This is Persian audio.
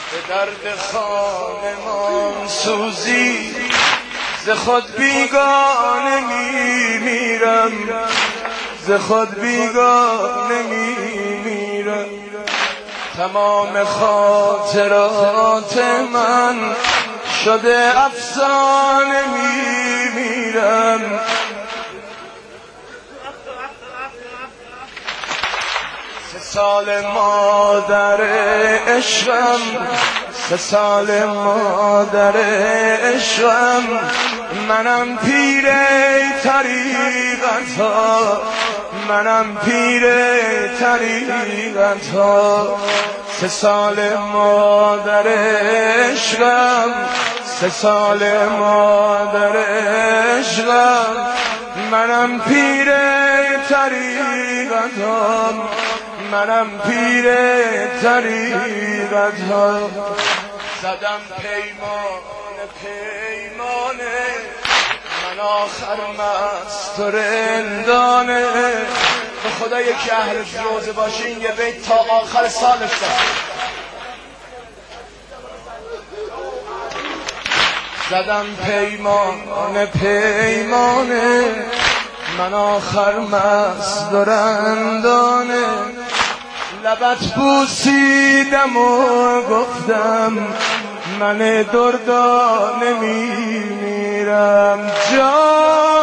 به درد خانمان سوزی ز خود بیگانه میمیرم، ز خود بیگانه میمیرم. تمام خاطرات من شده افسانه میمیرم. 3 سال مادر عشقم، 3 سال مادر عشقم، منم پیر طریقت ها، منم پیر طریقت ها. 3 سال مادر عشقم، 3 سال مادر عشقم، منم پیر طریقت ها، منم پیر طریقت ها. زدم پیمانه من آخر مست و رندانه. به خدا یکی اهل روزه باشه این یه بیت تا آخر سالش داره. زدم پیمانه من آخر مست و رندانه. لبت بوسیدم و گفتم من دردانه میمیرم. جان